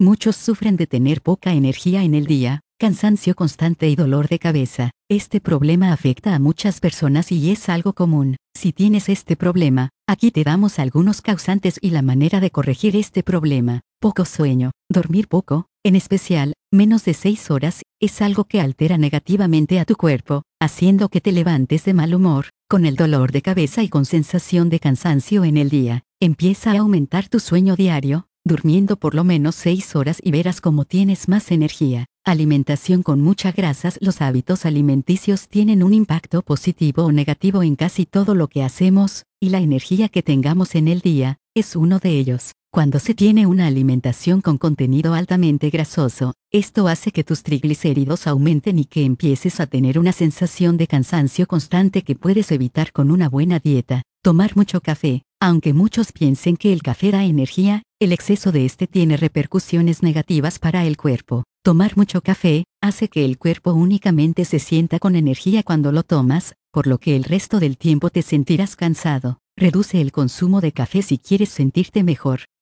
Muchos sufren de tener poca energía en el día, cansancio constante y dolor de cabeza. Este problema afecta a muchas personas y es algo común. Si tienes este problema, aquí te damos algunos causantes y la manera de corregir este problema. Poco sueño. Dormir poco, en especial, menos de 6 horas, es algo que altera negativamente a tu cuerpo, haciendo que te levantes de mal humor, con el dolor de cabeza y con sensación de cansancio en el día. Empieza a aumentar tu sueño diario, durmiendo por lo menos 6 horas y verás cómo tienes más energía. Alimentación con muchas grasas. Los hábitos alimenticios tienen un impacto positivo o negativo en casi todo lo que hacemos, y la energía que tengamos en el día, es uno de ellos. Cuando se tiene una alimentación con contenido altamente grasoso, esto hace que tus triglicéridos aumenten y que empieces a tener una sensación de cansancio constante que puedes evitar con una buena dieta. Tomar mucho café. Aunque muchos piensen que el café da energía, el exceso de este tiene repercusiones negativas para el cuerpo. Tomar mucho café hace que el cuerpo únicamente se sienta con energía cuando lo tomas, por lo que el resto del tiempo te sentirás cansado. Reduce el consumo de café si quieres sentirte mejor.